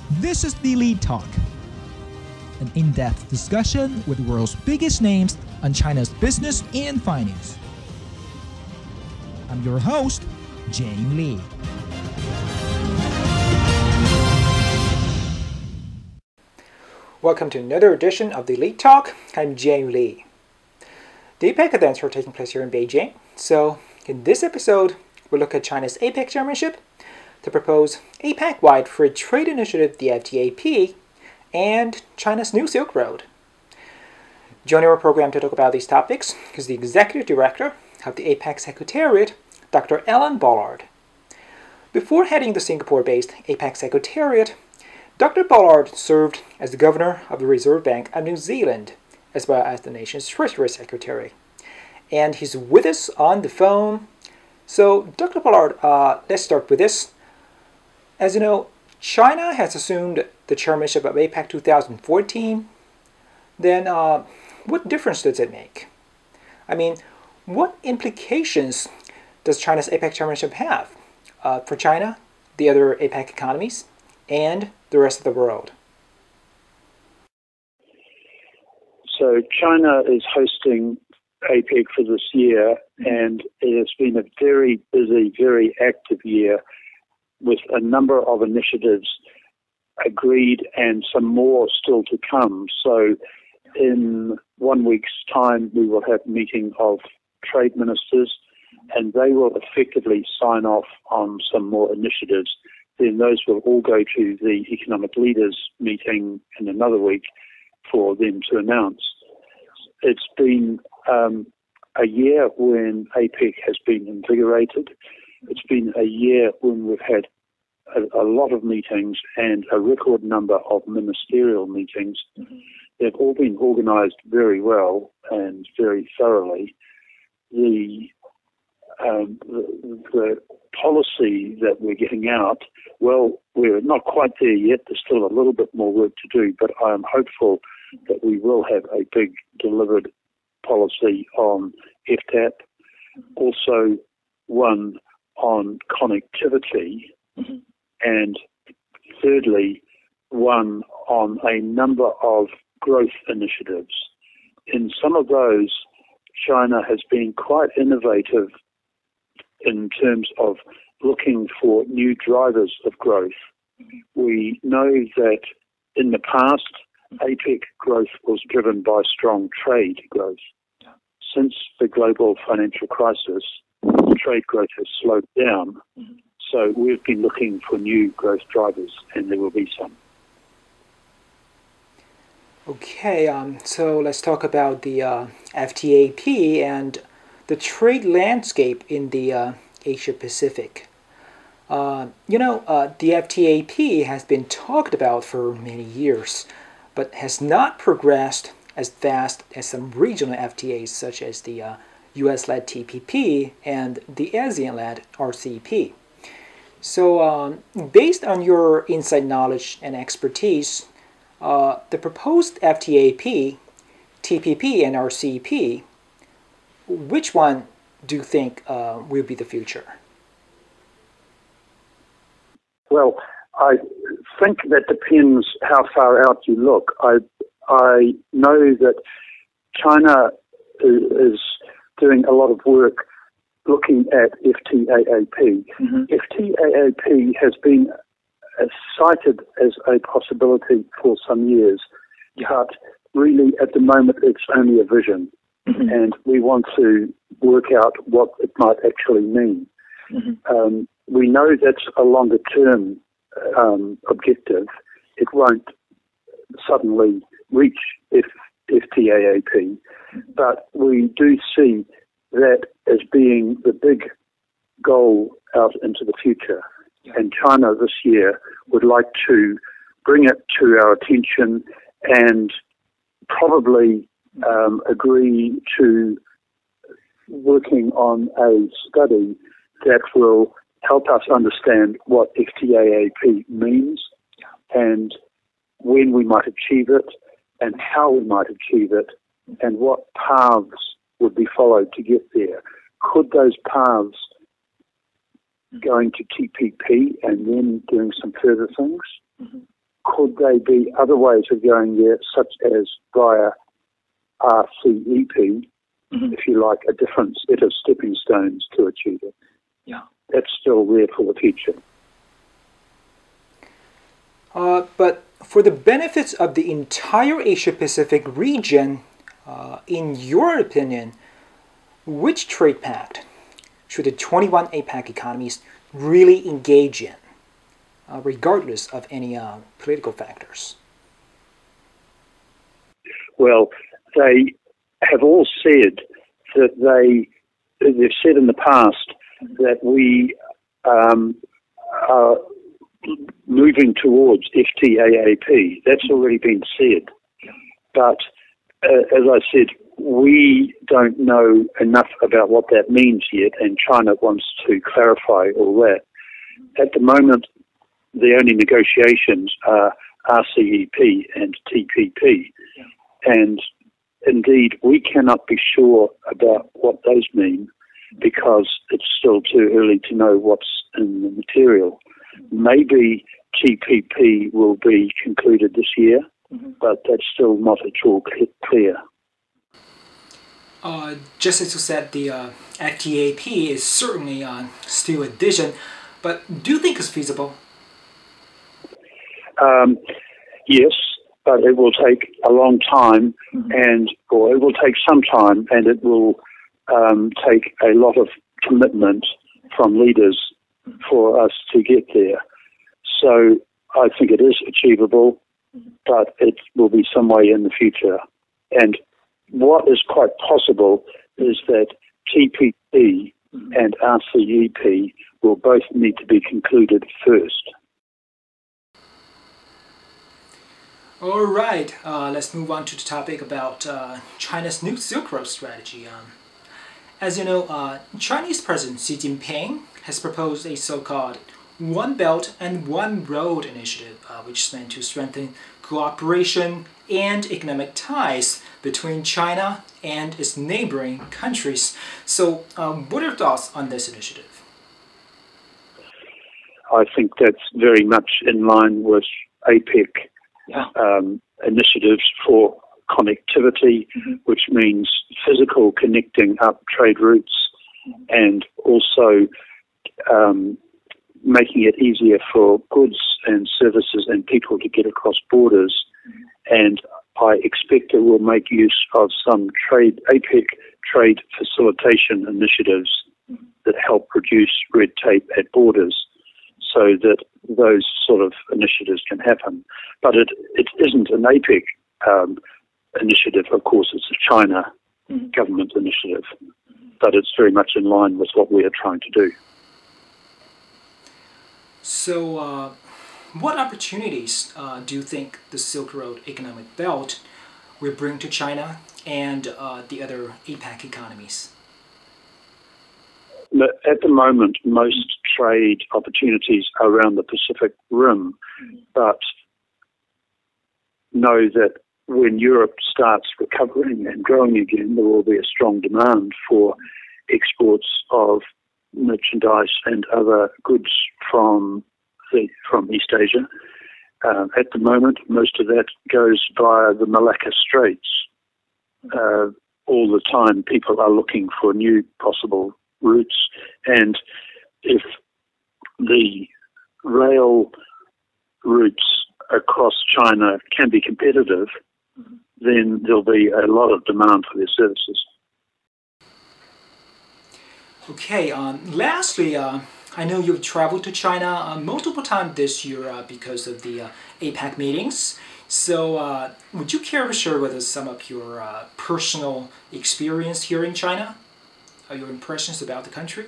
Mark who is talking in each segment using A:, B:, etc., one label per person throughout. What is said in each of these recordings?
A: This is the Lead Talk, an in-depth discussion with the world's biggest names on China's business and finance. I'm your host, Jane Lee. Welcome to another edition of the Lead Talk. I'm Jane Lee. The APEC events are taking place here in Beijing. So in this episode, we'll look at China's APEC chairmanship, the proposed APEC-wide Free Trade Initiative, the FTAP, and China's new Silk Road. Joining our program to talk about these topics is the Executive Director of the APEC Secretariat, Dr. Alan Bollard. Before heading the Singapore-based APEC Secretariat, Dr. Bollard served as the Governor of the Reserve Bank of New Zealand, as well as the nation's Treasury Secretary. And he's with us on the phone. So, Dr. Bollard, let's start with this. As you know, China has assumed the chairmanship of APEC 2014. Then, what difference does it make? I mean, what implications does China's APEC chairmanship have for China, the other APEC economies, and the rest of the world?
B: So China is hosting APEC for this year, and it has been a very busy, very active year with a number of initiatives agreed and some more still to come. So in 1 week's time, we will have a meeting of trade ministers, and they will effectively sign off on some more initiatives. Then those will all go to the economic leaders meeting in another week for them to announce. It's been a year when APEC has been invigorated. It's been a year when we've had a lot of meetings and a record number of ministerial meetings. Mm-hmm. They've all been organized very well and very thoroughly. The policy that we're getting out, well, we're not quite there yet. There's still a little bit more work to do, but I am hopeful that we will have a big delivered policy on FTAP, also one on connectivity, mm-hmm. and thirdly, one on a number of growth initiatives. In some of those, China has been quite innovative in terms of looking for new drivers of growth. Mm-hmm. We know that in the past, APEC growth was driven by strong trade growth. Since the global financial crisis, trade growth has slowed down. Mm-hmm. So we've been looking for new growth drivers, and there will be some.
A: Okay, so let's talk about the FTAP and the trade landscape in the Asia-Pacific. The FTAP has been talked about for many years, but has not progressed as fast as some regional FTAs such as the US-led TPP and the ASEAN-led RCEP. So based on your inside knowledge and expertise, the proposed FTAP, TPP, and RCEP, which one do you think will be the future?
B: Well, I think that depends how far out you look. I know that China is doing a lot of work looking at FTAAP. Mm-hmm. FTAAP has been cited as a possibility for some years, but really at the moment it's only a vision, mm-hmm. and we want to work out what it might actually mean. Mm-hmm. We know that's a longer term objective. It won't suddenly reach FTAAP, but we do see that as being the big goal out into the future. And China this year would like to bring it to our attention and probably agree to working on a study that will help us understand what FTAAP means and when we might achieve it and how we might achieve it and what paths would be followed to get there. Could those paths going to TPP and then doing some further things? Mm-hmm. could there be other ways of going there, such as via RCEP, if you like, a different set of stepping stones to achieve it?
A: Yeah.
B: That's still there for the future.
A: But for the benefits of the entire Asia-Pacific region, in your opinion, which trade pact should the 21 APEC economies really engage in, regardless of any political factors?
B: Well, they have all said that they've said in the past that we are moving towards FTAAP. That's already been said. But as I said, we don't know enough about what that means yet, and China wants to clarify all that. At the moment, the only negotiations are RCEP and TPP. And indeed, we cannot be sure about what those mean because it's still too early to know what's in the material. Maybe TPP will be concluded this year, but that's still not at all clear.
A: Just as you said, the FTAP is certainly still a vision, but do you think it's feasible?
B: Yes, but it will take a long time, or it will take some time, and it will take a lot of commitment from leaders for us to get there. So I think it is achievable, but it will be some way in the future. And what is quite possible is that TPP and RCEP will both need to be concluded first.
A: All right, let's move on to the topic about China's new Silk Road strategy. As you know, Chinese President Xi Jinping has proposed a so-called One Belt and One Road initiative, which is meant to strengthen cooperation and economic ties between China and its neighboring countries. So, what are your thoughts on this initiative?
B: I think that's very much in line with APEC initiatives for connectivity, which means physical connecting up trade routes and also making it easier for goods and services and people to get across borders. And I expect it will make use of some APEC trade facilitation initiatives that help reduce red tape at borders so that those sort of initiatives can happen. But it isn't an APEC initiative, of course, it's a China government initiative, but it's very much in line with what we are trying to do.
A: So, what opportunities do you think the Silk Road Economic Belt will bring to China and the other APEC economies?
B: At the moment, most trade opportunities are around the Pacific Rim, but know that when Europe starts recovering and growing again, there will be a strong demand for exports of merchandise and other goods from East Asia. At the moment, most of that goes via the Malacca Straits. All the time, people are looking for new possible routes, and if the rail routes across China can be competitive, then there'll be a lot of demand for their services.
A: Okay, lastly, I know you've traveled to China multiple times this year because of the APEC meetings. So would you care to share with us some of your personal experience here in China? Your impressions about the country?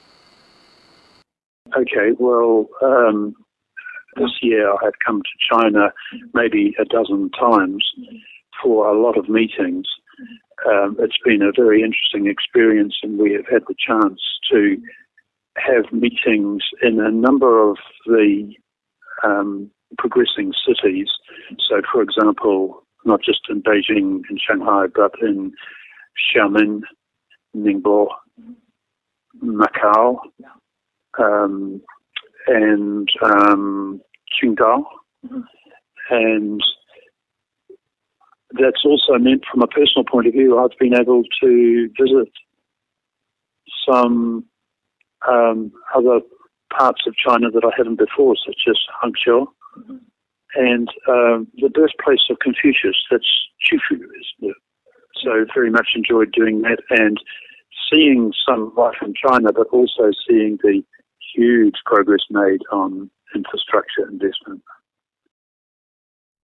B: Okay, well, this year I've come to China maybe a dozen times for a lot of meetings. It's been a very interesting experience, and we have had the chance to have meetings in a number of the progressing cities. So, for example, not just in Beijing and Shanghai, but in Xiamen, Ningbo, Macau, and Qingdao, And that's also meant, from a personal point of view, I've been able to visit some other parts of China that I hadn't before, such as Hangzhou, and the birthplace of Confucius, that's Qufu. So very much enjoyed doing that and seeing some life in China, but also seeing the huge progress made on infrastructure investment.